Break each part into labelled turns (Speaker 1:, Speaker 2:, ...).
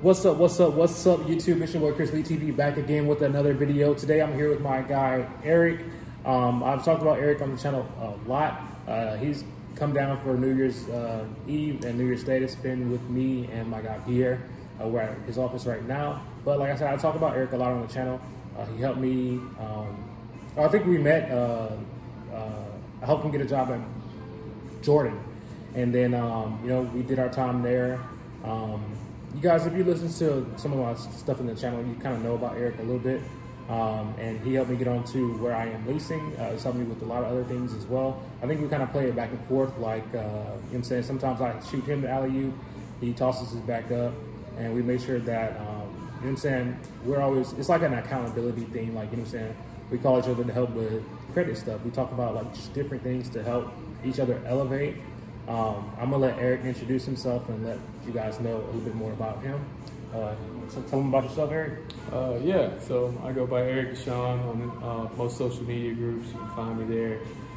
Speaker 1: What's up, YouTube? It's your boy Chris Lee TV back again with another video. Today I'm here with my guy, Eric. I've talked about Eric on the channel a lot. He's come down for New Year's Eve and New Year's Day to spend with me and my guy, Pierre. We're at his office right now. But like I said, I talk about Eric a lot on the channel. He helped me, I think we met, I helped him get a job at Jordan. And then, you know, we did our time there. You guys, if you listen to some of my stuff in the channel, you kind of know about Eric a little bit. And he helped me get on to where I am leasing. He's helped me with a lot of other things as well. I think we kind of play it back and forth. Like, you know what I'm saying? Sometimes I shoot him the alley-oop, he tosses his back up, and we make sure that, you know what I'm saying? We're always, it's like an accountability thing. Like, you know what I'm saying? We call each other to help with credit stuff. We talk about like just different things to help each other elevate. I'm gonna let Eric introduce himself and let you guys know a little bit more about him. So tell him about yourself, Eric.
Speaker 2: Yeah, so I go by Eric Deshawn on most social media groups. You can find me there.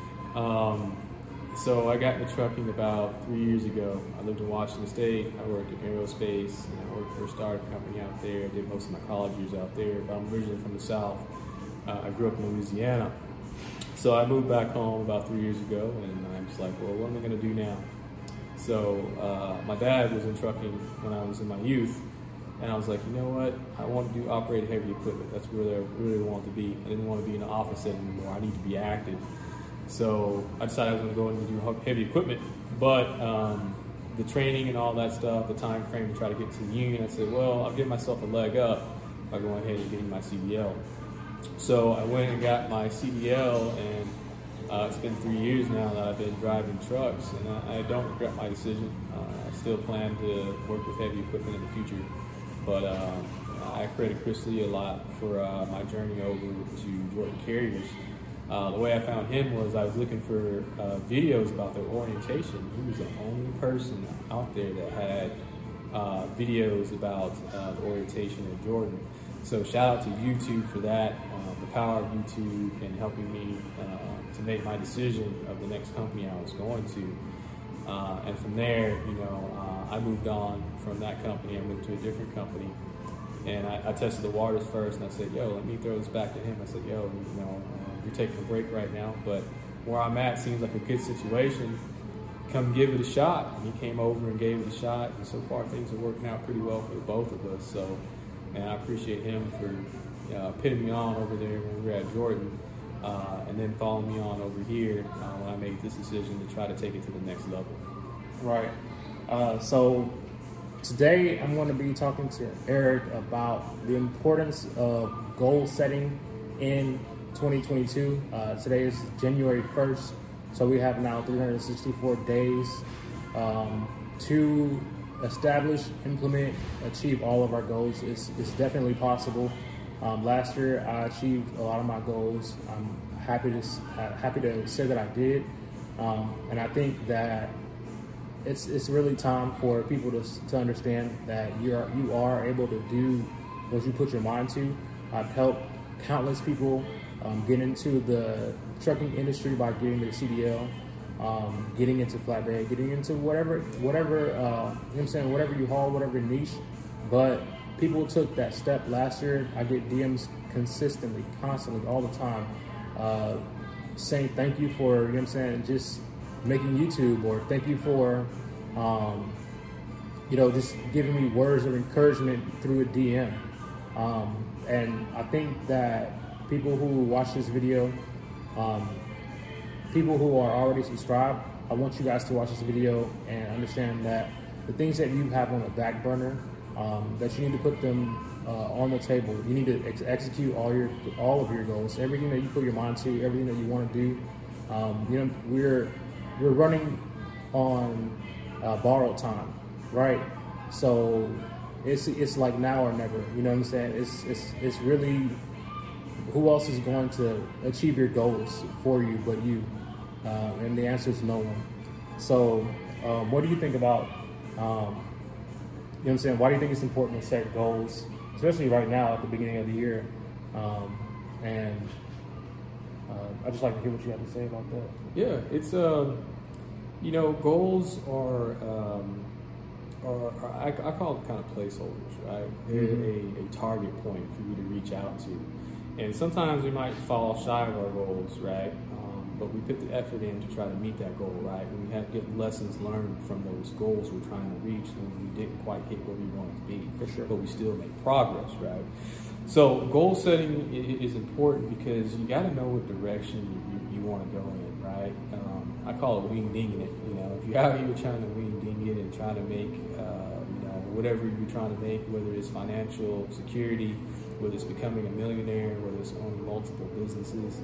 Speaker 2: So I got into trucking about 3 years ago. I lived in Washington State. I worked in aerospace, and I worked for a startup company out there. I did most of my college years out there, but I'm originally from the South. I grew up in Louisiana. So I moved back home about 3 years ago, and I'm just like, well, what am I gonna do now? So my dad was in trucking when I was in my youth, and I was like, you know what? I want to do operated heavy equipment. That's where I really want to be. I didn't want to be in an office setting anymore. I need to be active. So I decided I was gonna go and do heavy equipment, but the training and all that stuff, the time frame to try to get to the union, I said, well, I'll give myself a leg up by going ahead and getting my CDL. So I went and got my CDL, and it's been 3 years now that I've been driving trucks, and I don't regret my decision. I still plan to work with heavy equipment in the future, but I credit Chris Lee a lot for my journey over to Jordan Carriers. The way I found him was I was looking for videos about their orientation. He was the only person out there that had videos about the orientation of Jordan. So shout out to YouTube for that, the power of YouTube and helping me to make my decision of the next company I was going to. And from there, you know, I moved on from that company. I went to a different company, and I tested the waters first, and I said, yo, let me throw this back to him. I said, yo, you know, you're taking a break right now, but where I'm at seems like a good situation. Come give it a shot. And he came over and gave it a shot, and so far things are working out pretty well for both of us. So, and I appreciate him for pitting me on over there when we were at Jordan, and then following me on over here when I made this decision to try to take it to the next level.
Speaker 1: Right. So today I'm going to be talking to Eric about the importance of goal setting in 2022. Today is January 1st, so we have now 364 days to establish, implement, achieve all of our goals. It's definitely possible. Last year I achieved a lot of my goals. I'm happy to say that I did, and I think that it's really time for people to understand that you are able to do what you put your mind to. I've helped countless people get into the trucking industry by getting their CDL, getting into flatbed, getting into whatever, you know what I'm saying, whatever you haul, whatever niche. But people took that step last year. I get DMs consistently, constantly, all the time, saying thank you for, you know what I'm saying, just making YouTube, or thank you for, you know, just giving me words of encouragement through a DM. And I think that people who watch this video, people who are already subscribed, I want you guys to watch this video and understand that the things that you have on the back burner, that you need to put them on the table. You need to execute all of your goals, everything that you put your mind to, everything that you want to do. You know, we're running on borrowed time, right? So it's like now or never. You know what I'm saying? It's really, who else is going to achieve your goals for you but you? And the answer is no one. So what do you think about, you know what I'm saying, why do you think it's important to set goals, especially right now at the beginning of the year? And I'd just like to hear what you have to say about that.
Speaker 2: Yeah, it's you know, goals are I call it kind of placeholders, right? They're a target point for you to reach out to. And sometimes we might fall shy of our goals, right? But we put the effort in to try to meet that goal, right? And we have to get lessons learned from those goals we're trying to reach when we didn't quite hit where we wanted to be.
Speaker 1: For sure.
Speaker 2: But we still make progress, right? So goal setting is important because you got to know what direction you want to go in, right? I call it wing dinging it. You know, if you're out here trying to wing ding it and trying to make, whatever you're trying to make, whether it's financial security, whether it's becoming a millionaire, whether it's owning multiple businesses,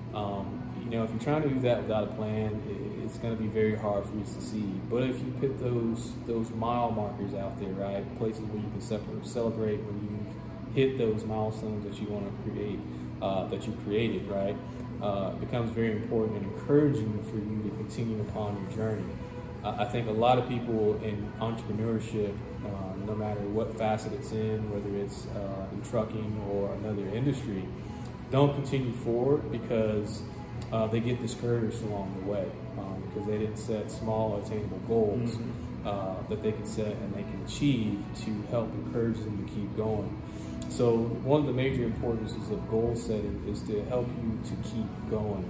Speaker 2: if you're trying to do that without a plan, it's going to be very hard for you to succeed. But if you put those mile markers out there, right, places where you can celebrate when you hit those milestones that you want to create, that you created, right, it becomes very important and encouraging for you to continue upon your journey. I think a lot of people in entrepreneurship, no matter what facet it's in, whether it's in trucking or another industry, don't continue forward because they get discouraged along the way because they didn't set small, attainable goals that they can set and they can achieve to help encourage them to keep going. So one of the major importances of goal setting is to help you to keep going.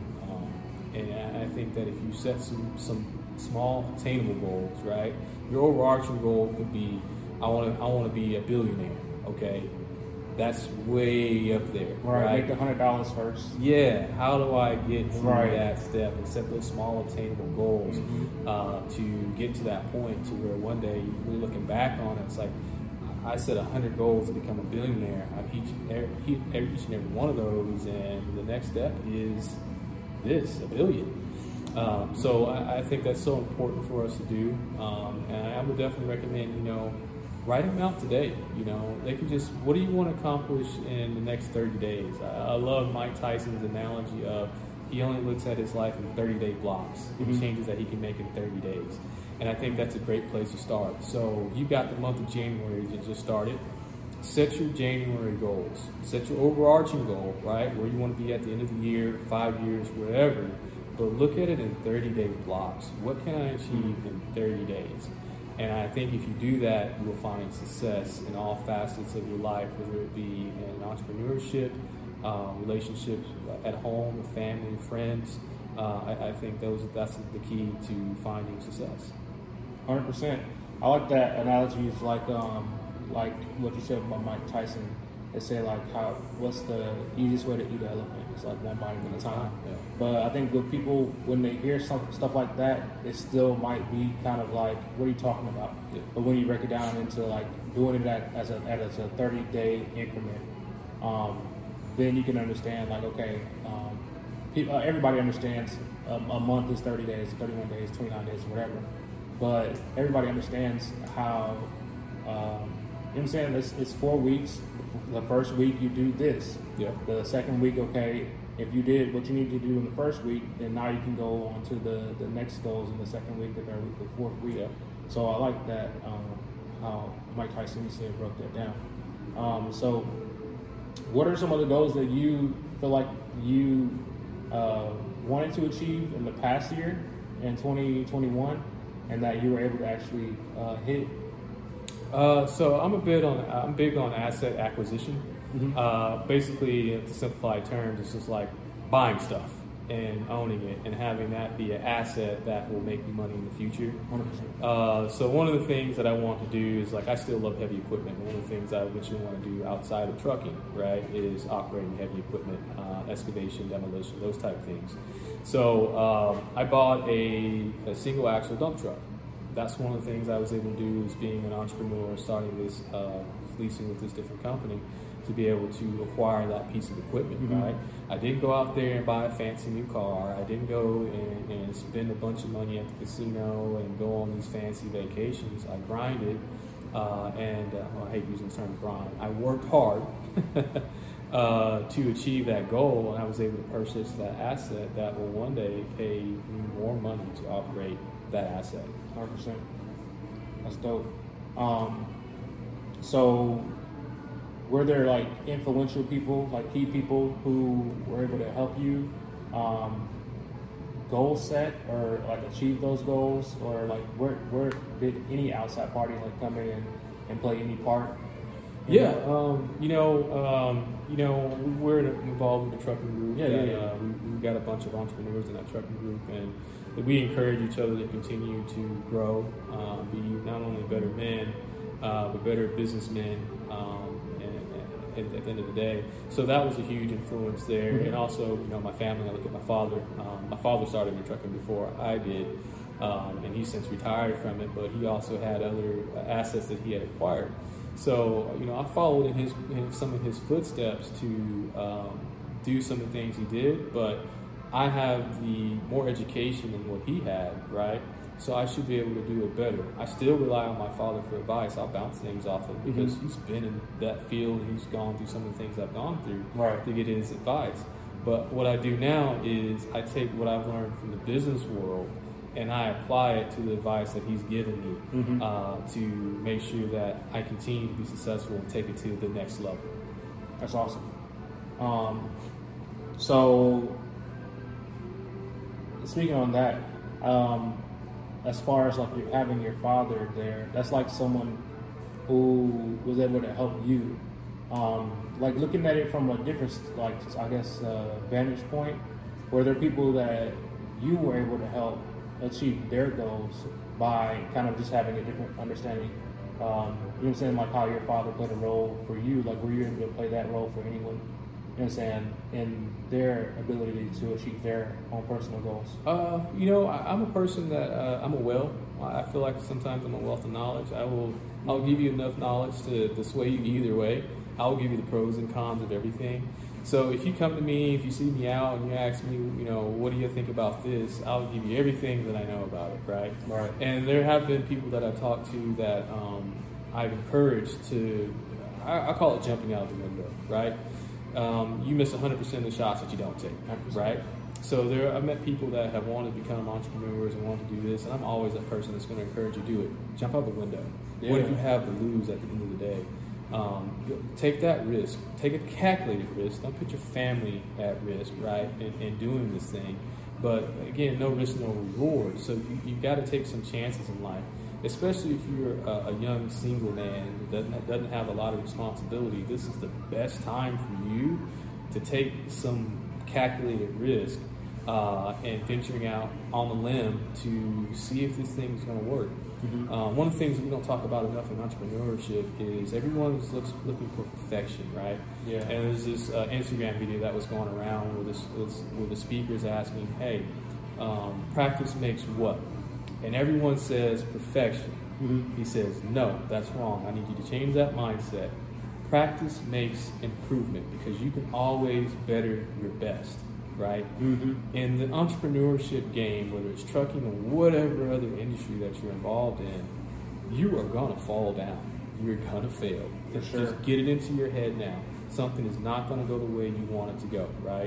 Speaker 2: And I think that if you set some small, attainable goals, right? Your overarching goal could be, I want to be a billionaire. Okay. That's way up there.
Speaker 1: Right, make $100 first.
Speaker 2: Yeah, how do I get to that step and set those small attainable goals to get to that point to where one day you're looking back on it, it's like, I set 100 goals to become a billionaire. I've each and every one of those, and the next step is this, a billion. So I think that's so important for us to do, and I would definitely recommend, write them out today. They can just, what do you want to accomplish in the next 30 days? I love Mike Tyson's analogy of he only looks at his life in 30-day blocks and changes that he can make in 30 days. And I think that's a great place to start. So you've got the month of January that just started. Set your January goals. Set your overarching goal, right? Where you want to be at the end of the year, 5 years, whatever. But look at it in 30-day blocks. What can I achieve in 30 days? And I think if you do that, you will find success in all facets of your life, whether it be in entrepreneurship, relationships at home, with family, friends. I think that's the key to finding success.
Speaker 1: 100%. I like that analogy. Is like what you said about Mike Tyson. They say what's the easiest way to eat an elephant? It's like one bite at a time.
Speaker 2: Yeah.
Speaker 1: But I think with people, when they hear stuff like that, it still might be kind of like, what are you talking about?
Speaker 2: Yeah.
Speaker 1: But when you break it down into doing it as a 30-day increment, then you can understand everybody understands a month is 30 days, 31 days, 29 days, whatever. But everybody understands how, you know what I'm saying? It's 4 weeks. The first week you do this.
Speaker 2: Yeah.
Speaker 1: The second week, okay, if you did what you need to do in the first week, then now you can go on to the next goals in the second week, the third week, the fourth week. Yeah. So I like that, how Mike Tyson said broke that down. So what are some of the goals that you feel like you wanted to achieve in the past year, in 2021, and that you were able to actually hit?
Speaker 2: So I'm big on asset acquisition. Basically, to simplify terms, it's just like buying stuff and owning it and having that be an asset that will make you money in the future.
Speaker 1: 100%.
Speaker 2: So one of the things that I want to do is I still love heavy equipment. One of the things I eventually want to do outside of trucking, right, is operating heavy equipment, excavation, demolition, those type of things. So I bought a single axle dump truck. That's one of the things I was able to do as being an entrepreneur, starting this leasing with this different company, to be able to acquire that piece of equipment, right? I didn't go out there and buy a fancy new car. I didn't go and spend a bunch of money at the casino and go on these fancy vacations. I grinded, and I hate using the term grind. I worked hard to achieve that goal, and I was able to purchase that asset that will one day pay me more money to operate that asset.
Speaker 1: 100%. That's dope. So were there influential people, key people who were able to help you goals set or like achieve those goals, or like where did any outside party like come in and play any part?
Speaker 2: Yeah, we're involved with the trucking group. We've got a bunch of entrepreneurs in that trucking group, and we encourage each other to continue to grow, be not only better men, but better businessmen. And at the end of the day, so that was a huge influence there.
Speaker 1: Mm-hmm.
Speaker 2: And also, my family. I look at my father. My father started in trucking before I did, and he's since retired from it. But he also had other assets that he had acquired. So, I followed in some of his footsteps to do some of the things he did, but I have the more education than what he had, right? So I should be able to do it better. I still rely on my father for advice. I'll bounce things off him because he's been in that field and he's gone through some of the things I've gone through to get his advice. But what I do now is I take what I've learned from the business world and I apply it to the advice that he's given me to make sure that I continue to be successful and take it to the next level.
Speaker 1: That's awesome. So, speaking on that, as far as like you having your father there, that's like someone who was able to help you. Like looking at it from a different, like I guess, vantage point, were there people that you were able to help achieve their goals by kind of just having a different understanding? You know what I'm saying? Like how your father played a role for you. Like were you able to play that role for anyone? You know what I'm saying? In their ability to achieve their own personal goals.
Speaker 2: I'm a person that I'm a well. I feel like sometimes I'm a wealth of knowledge. I'll give you enough knowledge to sway you either way. I'll give you the pros and cons of everything. So if you come to me, if you see me out and you ask me, what do you think about this? I'll give you everything that I know about it, right?
Speaker 1: Right.
Speaker 2: And there have been people that I've talked to that I've encouraged to, I call it jumping out the window, right? You miss 100% of the shots that you don't take,
Speaker 1: 100%.
Speaker 2: right? So I've met people that have wanted to become entrepreneurs and want to do this, and I'm always that person that's going to encourage you to do it. Jump out the window.
Speaker 1: Yeah.
Speaker 2: What do you have to lose at the end of the day? Take that risk. Take a calculated risk. Don't put your family at risk, right, in doing this thing. But again, no risk, no reward. So you got to take some chances in life, especially if you're a young single man that doesn't have a lot of responsibility. This is the best time for you to take some calculated risk and venturing out on the limb to see if this thing is going to work. One of the things that we don't talk about enough in entrepreneurship is everyone's looking for perfection, right?
Speaker 1: Yeah.
Speaker 2: And there's this Instagram video that was going around where the speaker's asking, hey, practice makes what? And everyone says perfection. He says, no, that's wrong. I need you to change that mindset. Practice makes improvement because you can always better your best, right? In the entrepreneurship game, whether it's trucking or whatever other industry that you're involved in, you are going to fall down. You're going to fail.
Speaker 1: For sure.
Speaker 2: Just get it into your head now. Something is not going to go the way you want it to go, right?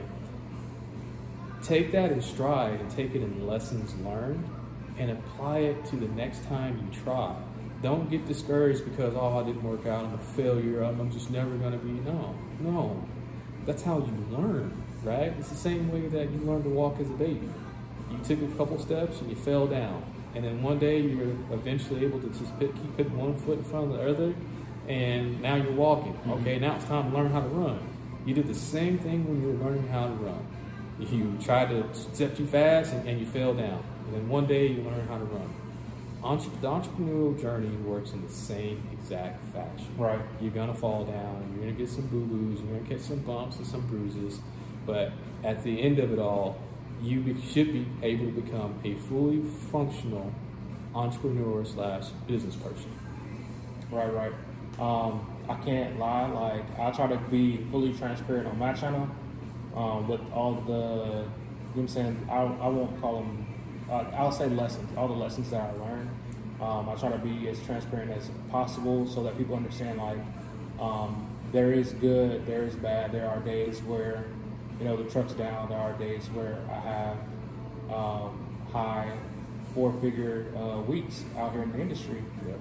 Speaker 2: Take that in stride and take it in lessons learned and apply it to the next time you try. Don't get discouraged because, I didn't work out, I'm a failure, I'm just never going to be. No. That's how you learn, right? It's the same way that you learn to walk as a baby. You took a couple steps and you fell down. And then one day you're eventually able to just keep putting one foot in front of the other, and now you're walking. Okay, now it's time to learn how to run. You did the same thing when you were learning how to run. You tried to step too fast and you fell down. And then one day you learn how to run. The entrepreneurial journey works in the same exact fashion.
Speaker 1: Right.
Speaker 2: You're going to fall down, you're going to get some boo-boos, you're going to get some bumps and some bruises, but at the end of it all, should be able to become a fully functional entrepreneur / business person.
Speaker 1: Right. I can't lie, like I try to be fully transparent on my channel with all the, you know what I'm saying, I won't call them, I'll say lessons, all the lessons that I learned. I try to be as transparent as possible so that people understand, like, there is good, there is bad. There are days where, the truck's down. There are days where I have high 4-figure weeks out here in the industry.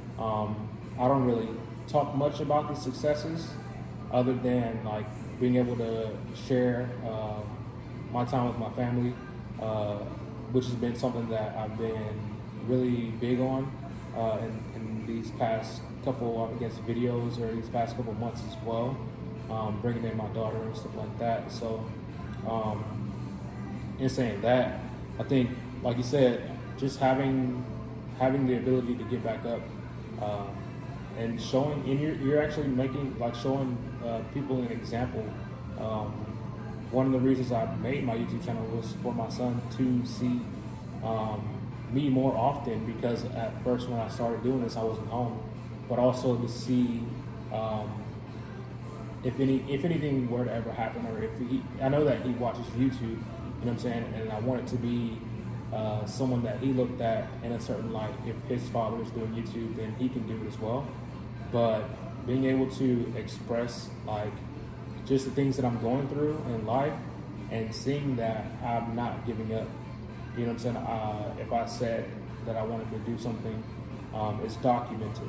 Speaker 1: I don't really talk much about the successes other than, like, being able to share my time with my family, which has been something that I've been really big on in these past couple, I guess, videos or these past couple months as well, bringing in my daughter and stuff like that. So, in saying that, I think, like you said, just having the ability to get back up and showing, and you're actually showing people an example. One of the reasons I made my YouTube channel was for my son to see me more often, because at first when I started doing this, I wasn't home, but also to see if anything were to ever happen, or I know that he watches YouTube, you know what I'm saying, and I want it to be someone that he looked at in a certain light. If his father is doing YouTube, then he can do it as well. But being able to express like just the things that I'm going through in life, and seeing that I'm not giving up. You know what I'm saying? If I said that I wanted to do something, it's documented.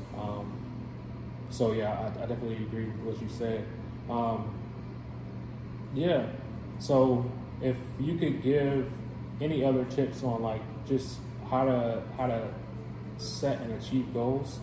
Speaker 1: So yeah, I definitely agree with what you said. Yeah. So if you could give any other tips on like just how to set and achieve goals,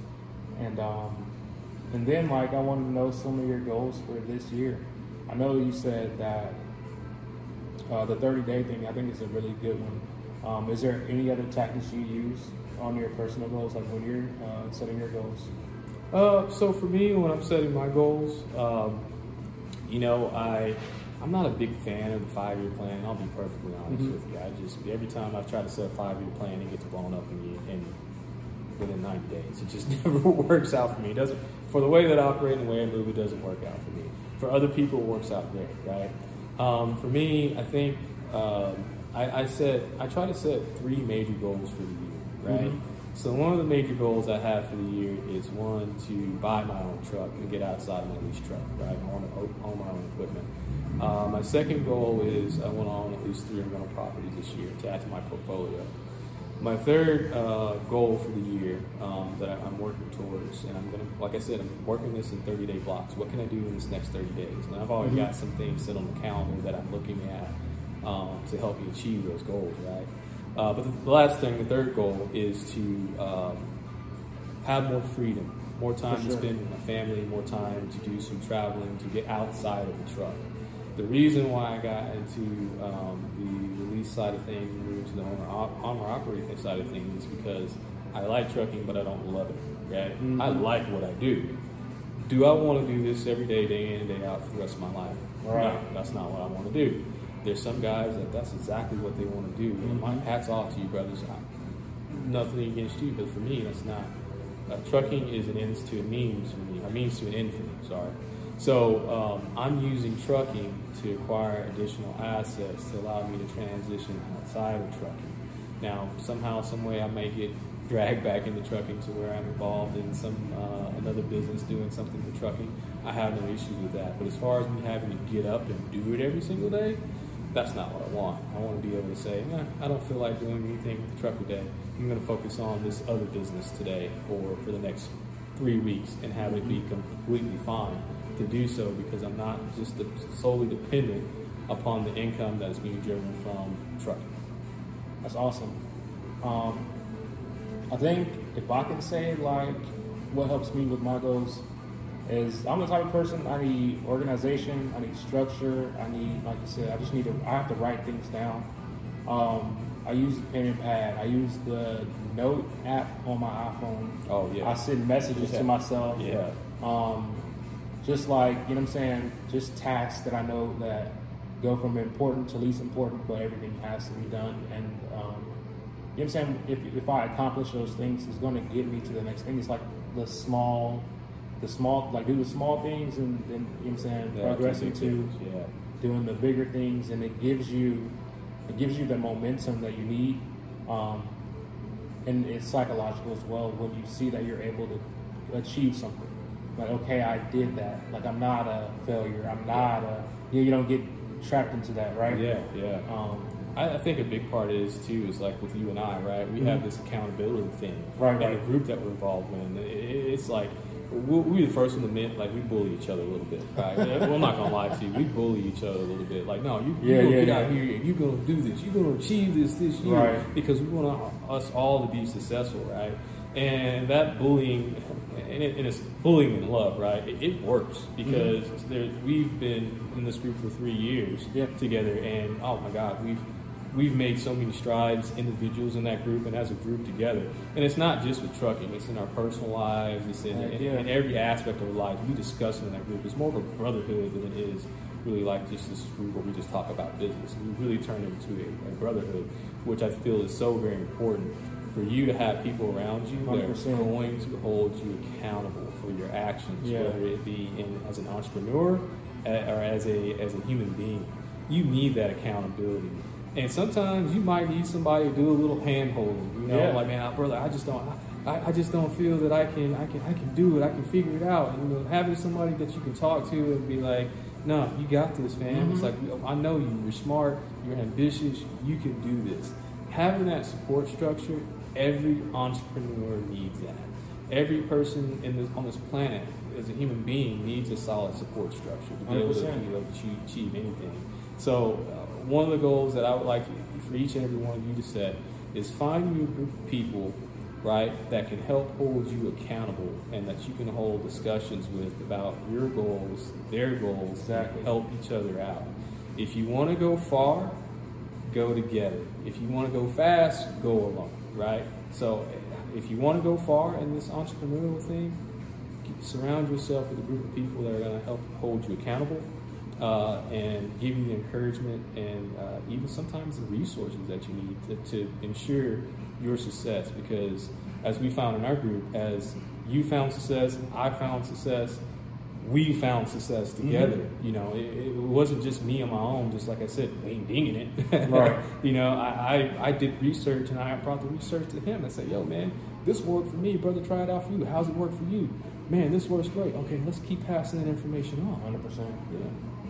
Speaker 1: and then like I want to know some of your goals for this year. I know you said that the 30-day thing, I think, is a really good one. Is there any other tactics you use on your personal goals, like when you're setting your goals?
Speaker 2: So for me, when I'm setting my goals, I'm not a big fan of the 5-year plan. I'll be perfectly honest with you. Every time I've tried to set a 5-year plan, it gets blown up within 90 days. It just never works out for me. It doesn't, for the way that I operate and the way I move, it doesn't work out for me. For other people, it works out great, right? For me, I think I try to set 3 major goals for the year, right? So one of the major goals I have for the year is, one, to buy my own truck and get outside of my lease truck, right? I want to own my own equipment. My second goal is I want to own at least 3 rental properties this year to add to my portfolio. My third goal for the year that I'm working towards, and I'm gonna, like I said, I'm working this in 30-day blocks. What can I do in this next 30 days? And I've already got some things set on the calendar that I'm looking at to help me achieve those goals, right? But the last thing, the third goal, is to have more freedom, more time to spend with my family, more time to do some traveling, to get outside of the truck. The reason why I got into the lease side of things and moved to the owner-operator side of things is because I like trucking, but I don't love it, right? I like what I do. Do I want to do this every day, day in and day out for the rest of my life?
Speaker 1: Right.
Speaker 2: No, that's not what I want to do. There's some guys that's exactly what they want to do. And my hat's off to you, brothers. Nothing against you, but for me, that's not. Trucking is an ends to a means for me. A means to an end for me, sorry. So I'm using trucking to acquire additional assets to allow me to transition outside of trucking. Now, somehow, some way, I may get dragged back into trucking to where I'm involved in some another business doing something for trucking. I have no issues with that. But as far as me having to get up and do it every single day, that's not what I want. I want to be able to say, I don't feel like doing anything with the truck today. I'm going to focus on this other business today or for the next 3 weeks and have it be completely fine to do so, because I'm not just solely dependent upon the income that is being driven from trucking.
Speaker 1: That's awesome. I think if I can say like what helps me with my goals is, I'm the type of person, I need organization, I need structure, I need, like you said, I have to write things down. I use the pen and pad. I use the Note app on my iPhone.
Speaker 2: Oh yeah.
Speaker 1: I send messages to myself.
Speaker 2: Yeah.
Speaker 1: Just like, you know what I'm saying, just tasks that I know that go from important to least important, but everything has to be done. And you know what I'm saying, if I accomplish those things, it's going to get me to the next thing. It's like the small, like do the small things, and then, you know what I'm saying, progressing to doing the bigger things, and it gives you the momentum that you need. And it's psychological as well when you see that you're able to achieve something. Like, okay, I did that. Like, I'm not a failure. I'm not you don't get trapped into that, right?
Speaker 2: Yeah. I think a big part is like with you and I, right? We have this accountability thing.
Speaker 1: Right.
Speaker 2: And the group that we're involved in, it's like we the first one to admit, like, we bully each other a little bit, right? Well, I'm not gonna lie to you, we bully each other a little bit. Like, no, you gonna get out here and you gonna do this, you gonna achieve this year,
Speaker 1: right?
Speaker 2: Because we want us all to be successful, right? And that bullying, and it's bullying in love, right? It works because we've been in this group for 3 years together, and oh my God, we've made so many strides, individuals in that group and as a group together. And it's not just with trucking, it's in our personal lives, it's in every aspect of our lives. We discuss it in that group. It's more of a brotherhood than it is really like just this group where we just talk about business. We really turn it into a brotherhood, which I feel is so very important for you to have people around you that are going to hold you accountable for your actions, whether it be as an entrepreneur or as a human being. You need that accountability. And sometimes you might need somebody to do a little hand holding, you know, like, man, brother, I just don't feel that I can do it. I can figure it out. And, you know, having somebody that you can talk to and be like, no, you got this, man. It's like, I know you. You're smart. You're ambitious. You can do this. Having that support structure, every entrepreneur needs that. Every person on this planet as a human being needs a solid support structure to be able to achieve anything. So one of the goals that I would like for each and every one of you to set is find you a group of people, right, that can help hold you accountable and that you can hold discussions with about your goals, their goals, help each other out. If you want to go far, go together. If you want to go fast, go alone, right? So if you want to go far in this entrepreneurial thing, surround yourself with a group of people that are going to help hold you accountable. And give you the encouragement and even sometimes the resources that you need to ensure your success. Because as we found in our group, as you found success, I found success, we found success together. You know, it wasn't just me on my own, just like I said, ain't dinging it. Right. You know, I did research and I brought the research to him. I said, yo, man, this worked for me, brother, try it out for you. How's it work for you? Man, this works great. Okay, let's keep passing that information on.
Speaker 1: 100%. Yeah.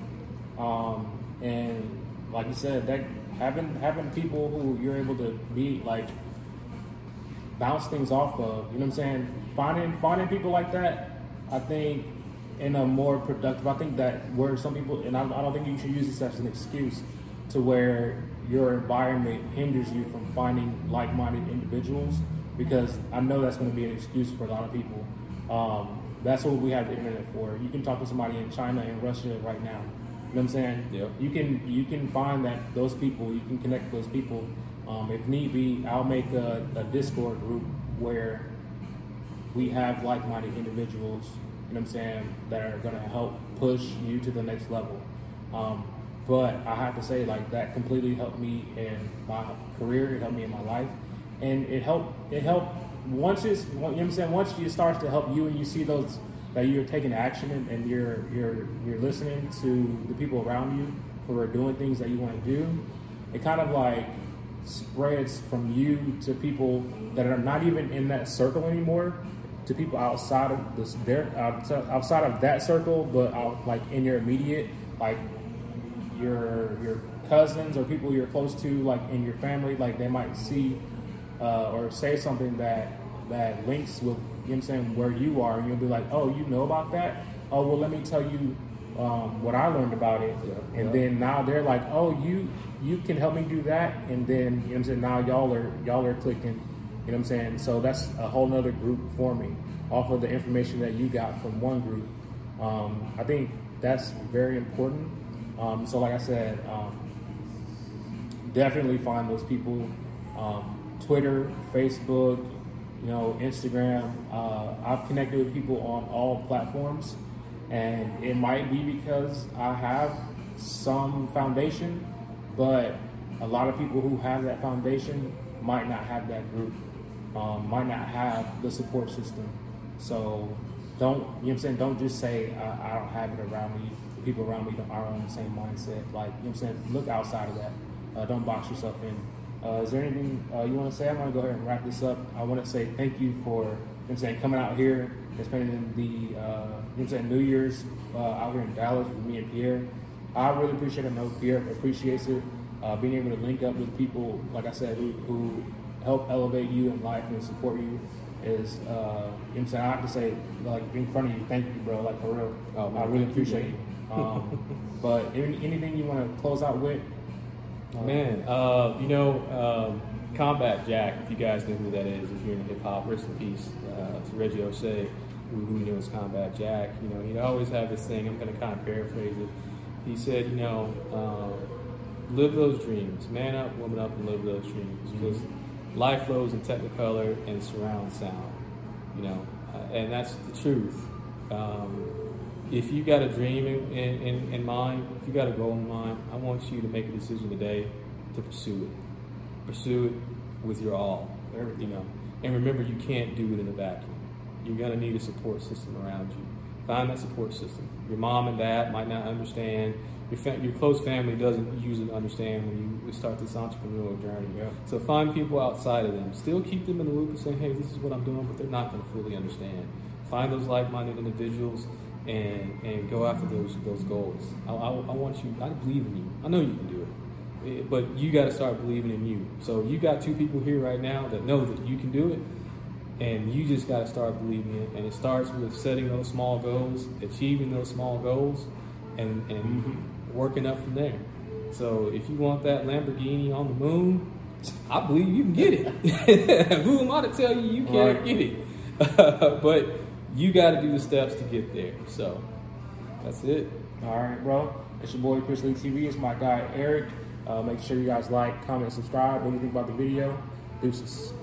Speaker 1: And like you said, that having people who you're able to be like bounce things off of, you know what I'm saying? Finding people like that, I think in a more productive, I think that where some people, and I don't think you should use this as an excuse to where your environment hinders you from finding like-minded individuals, because I know that's going to be an excuse for a lot of people. That's what we have the internet for. You can talk to somebody in China and Russia right now. You know what I'm saying?
Speaker 2: Yep.
Speaker 1: You can find those people. You can connect with those people. If need be, I'll make a Discord group where we have like-minded individuals. You know what I'm saying? That are going to help push you to the next level. But I have to say, like, that completely helped me in my career. It helped me in my life, and it helped. Once it's, you know what I'm saying. Once it starts to help you, and you see those. That you're taking action and you're listening to the people around you who are doing things that you want to do, it kind of like spreads from you to people that are not even in that circle anymore, to people outside of outside of that circle, but out, like in your immediate, like your cousins or people you're close to, like in your family, like they might see or say something that links with, you know what I'm saying, where you are, and you'll be like, oh, you know about that? Oh, well, let me tell you what I learned about it. And then now they're like, oh, you can help me do that. And then, you know what I'm saying, now y'all are clicking, you know what I'm saying? So that's a whole nother group forming off of the information that you got from one group. I think that's very important. So like I said, definitely find those people. Twitter, Facebook, you know, Instagram. I've connected with people on all platforms, and it might be because I have some foundation, but a lot of people who have that foundation might not have that group, might not have the support system. So don't, you know what I'm saying, don't just say, I don't have it around me. The people around me are on the same mindset. Like, you know what I'm saying, look outside of that. Don't box yourself in. Is there anything you want to say? I'm going to go ahead and wrap this up. I want to say thank you for, you know what I'm saying, coming out here and spending the you know what I'm saying, New Year's out here in Dallas with me and Pierre. I really appreciate it. I know Pierre appreciates it. Being able to link up with people, like I said, who help elevate you in life and support you. is, I'm saying, I have to say, like, in front of you, thank you, bro, like, for real.
Speaker 2: Oh, man,
Speaker 1: I really
Speaker 2: thank you,
Speaker 1: appreciate you. But anything you want to close out with?
Speaker 2: Man, Combat Jack, if you guys know who that is, if you're in hip hop, rest in peace to Reggie O'Shea, who knows Combat Jack. He'd always have this thing, I'm going to kind of paraphrase it. He said, live those dreams, man up, woman up, and live those dreams. Because life flows in Technicolor and surround sound, and that's the truth. If you got a dream in mind, if you got a goal in mind, I want you to make a decision today to pursue it. Pursue it with your all, And remember, you can't do it in a vacuum. You're going to need a support system around you. Find that support system. Your mom and dad might not understand. Your close family doesn't usually understand when you start this entrepreneurial journey.
Speaker 1: Yeah.
Speaker 2: So find people outside of them. Still keep them in the loop and say, hey, this is what I'm doing, but they're not going to fully understand. Find those like-minded individuals and go after those goals. I want you. I believe in you. I know you can do it, but you got to start believing in you. So you got two people here right now that know that you can do it, and you just got to start believing it. And it starts with setting those small goals, achieving those small goals, and working up from there. So if you want that Lamborghini on the moon, I believe you can get it. Who am I to tell you can't get it? But you got to do the steps to get there. So that's it.
Speaker 1: All right, bro. It's your boy Chris Lee TV. It's my guy Eric. Make sure you guys like, comment, subscribe. What do you think about the video? Deuces.